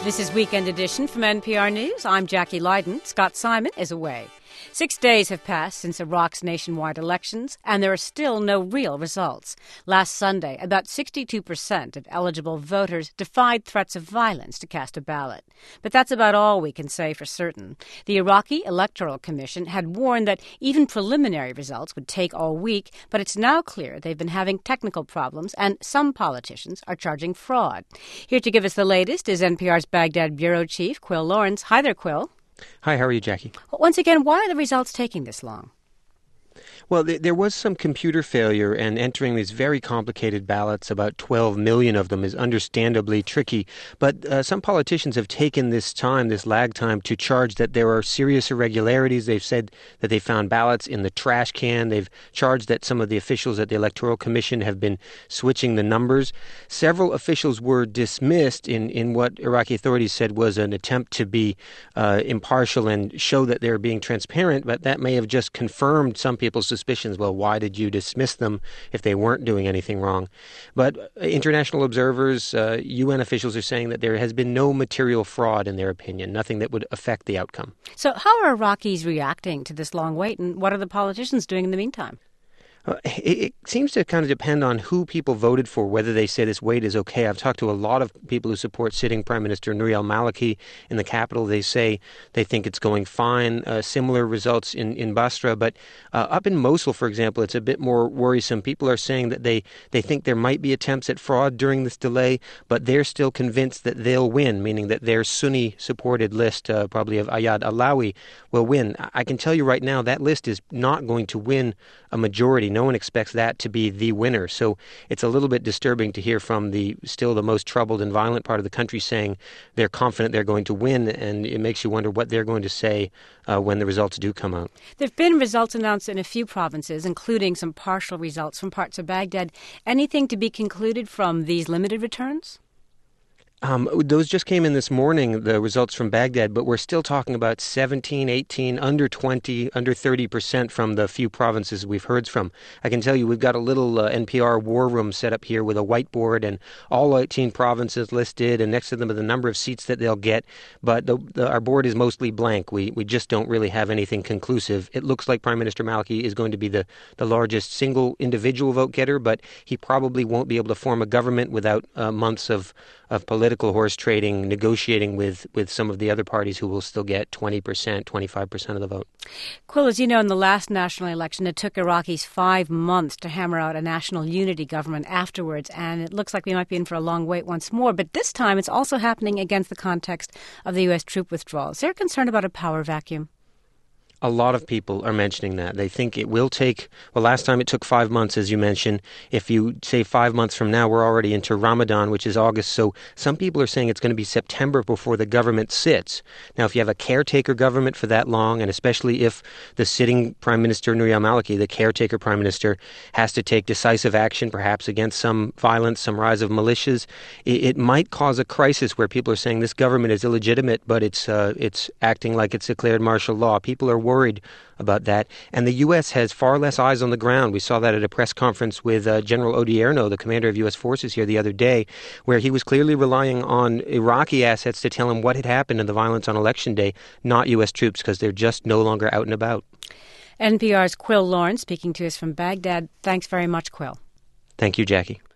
This is Weekend Edition from NPR News. I'm Jackie Leiden. Scott Simon is away. 6 days have passed since Iraq's nationwide elections, and there are still no real results. Last Sunday, about 62% of eligible voters defied threats of violence to cast a ballot. But that's about all we can say for certain. The Iraqi Electoral Commission had warned that even preliminary results would take all week, but it's now clear they've been having technical problems, and some politicians are charging fraud. Here to give us the latest is NPR's Baghdad bureau chief, Quil Lawrence. Hi there, Quil. Hi, how are you, Jackie? Once again, why are the results taking this long? Well, there was some computer failure, and entering these very complicated ballots, about 12 million of them, is understandably tricky. But some politicians have taken this time, this lag time, to charge that there are serious irregularities. They've said that they found ballots in the trash can. They've charged that some of the officials at the Electoral Commission have been switching the numbers. Several officials were dismissed in what Iraqi authorities said was an attempt to be impartial and show that they're being transparent, but that may have just confirmed some people's suspicions. Well, why did you dismiss them if they weren't doing anything wrong? But international observers, UN officials are saying that there has been no material fraud in their opinion, nothing that would affect the outcome. So how are Iraqis reacting to this long wait, and what are the politicians doing in the meantime? It seems to kind of depend on who people voted for, whether they say this wait is okay. I've talked to a lot of people who support sitting Prime Minister Nouri al-Maliki in the capital. They say they think it's going fine. Similar results in Basra. But up in Mosul, for example, it's a bit more worrisome. People are saying that they think there might be attempts at fraud during this delay, but they're still convinced that they'll win, meaning that their Sunni-supported list, probably of Ayad Alawi, will win. I can tell you right now that list is not going to win a majority. No one expects that to be the winner. So it's a little bit disturbing to hear from still the most troubled and violent part of the country saying they're confident they're going to win, and it makes you wonder what they're going to say when the results do come out. There have been results announced in a few provinces, including some partial results from parts of Baghdad. Anything to be concluded from these limited returns? Those just came in this morning, the results from Baghdad, but we're still talking about 17, 18, under 20, under 30% from the few provinces we've heard from. I can tell you we've got a little NPR war room set up here with a whiteboard and all 18 provinces listed, and next to them are the number of seats that they'll get. But our board is mostly blank. We just don't really have anything conclusive. It looks like Prime Minister Maliki is going to be the largest single individual vote getter, but he probably won't be able to form a government without months of political horse trading, negotiating with some of the other parties who will still get 20%, 25% of the vote. Quil, as you know, in the last national election, it took Iraqis 5 months to hammer out a national unity government afterwards, and it looks like we might be in for a long wait once more. But this time it's also happening against the context of the U.S. troop withdrawal. Is there a concern about a power vacuum? A lot of people are mentioning that. They think it will take, last time it took 5 months, as you mentioned. If you say 5 months from now, we're already into Ramadan, which is August. So some people are saying it's going to be September before the government sits. Now, if you have a caretaker government for that long, and especially if the sitting Prime Minister, Nouri al-Maliki, the caretaker Prime Minister, has to take decisive action, perhaps against some violence, some rise of militias, it might cause a crisis where people are saying this government is illegitimate, but it's acting like it's declared martial law. People are worried about that. And the U.S. has far less eyes on the ground. We saw that at a press conference with General Odierno, the commander of U.S. forces here the other day, where he was clearly relying on Iraqi assets to tell him what had happened in the violence on Election Day, not U.S. troops, because they're just no longer out and about. NPR's Quil Lawrence speaking to us from Baghdad. Thanks very much, Quil. Thank you, Jackie.